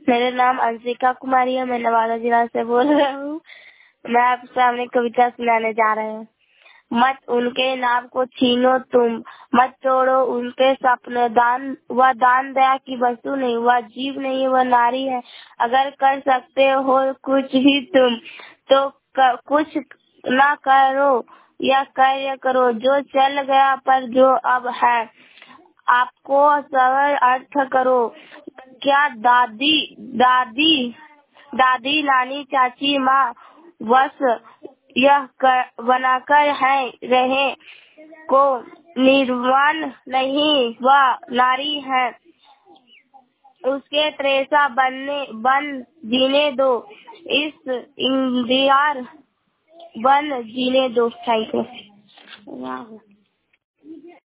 मेरा नाम अंशिका कुमारी है। मैं नवादा जिला से बोल रहा हूँ। मैं आपके सामने कविता सुनाने जा रहे हैं। मत उनके नाम को छीनो तुम, मत तोड़ो उनके सपने। दान दया की वस्तु नहीं, वह जीव नहीं, वह नारी है। अगर कर सकते हो कुछ भी तुम तो कुछ ना करो या कार्य करो। जो चल गया पर जो अब है आपको सरल अर्थ करो। क्या दादी दादी दादी नानी चाची माँ बस यह बनाकर है रहे को निर्माण नहीं, वह नारी है। उसके त्रेसा बन जीने दो, इस इंदिहार बन जीने दो। Thank you.